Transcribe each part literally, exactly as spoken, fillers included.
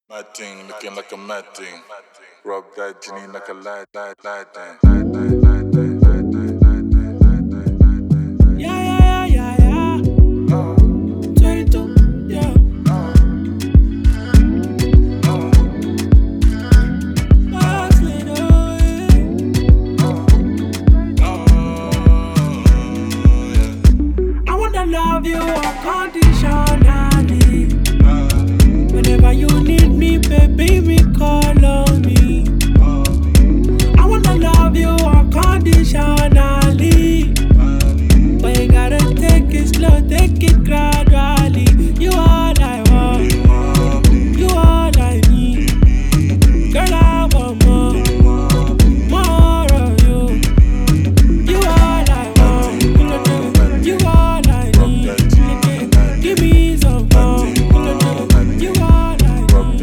Mad thing, looking like a mad thing. Rub that genie like a light, light, light thing. Light, light, light, light, light, light, light, light, light, light, light. Yeah, yeah, yeah, yeah, yeah. twenty-two, yeah. Hustling, oh, yeah. I wanna love you unconditionally. Whenever you need me, baby, me call on me. I wanna love you unconditionally. But you gotta take it slow, take it gradually. You all I want, you all I need. Girl, I want more, more of you. You all I want, you all I need. Give me some more, you all I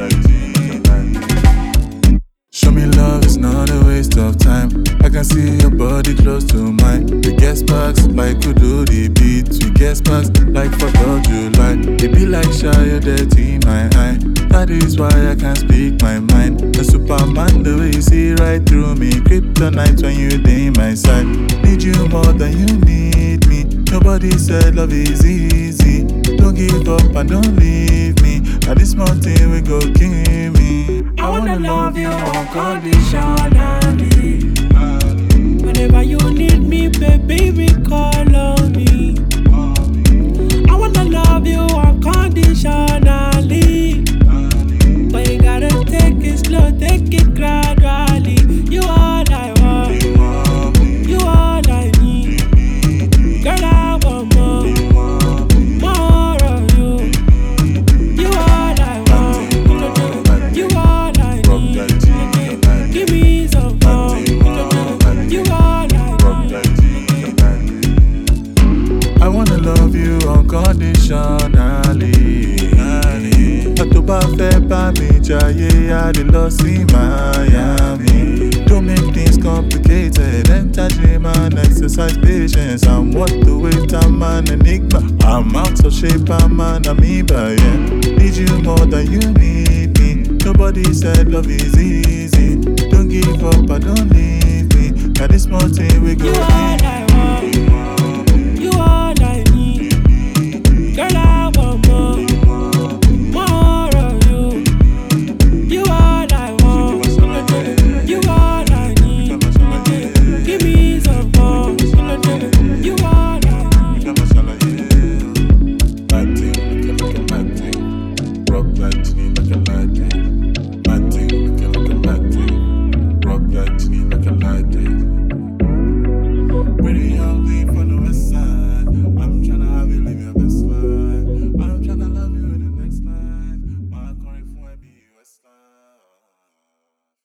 need. Show me love is not a waste of time. I can see your body close to mine. We get sparks like we do the beats. We get sparks like fourth of July. It be like shy, dirty my eye. That is why I can't speak my mind. A Superman, the way you see right through me. Kryptonite when you day my side. Need you more than you need me. Nobody said love is easy. Don't give up and don't leave me. At this mountain we go kill me. I wanna love you unconditionally. Whenever you need me, baby, me call on me. I wanna love you unconditionally. But you gotta take it slow, take it gradually. You all I want, you all I need. Girl, I want more, more of you. You all I want, you all I need. Give me some more, you all I need. I wanna love you unconditionally. To bá fẹ́ bá mi jayé, I dey lọ sí Miami. Don't make things complicated. Enter dream and exercise patience. I'm worth the wait, I'm an enigma. I'm out of shape, I'm an amoeba, yeah. Need you more than you need me. Nobody said love is easy. Don't give up and don't leave me. At this mountain we go. You all I want.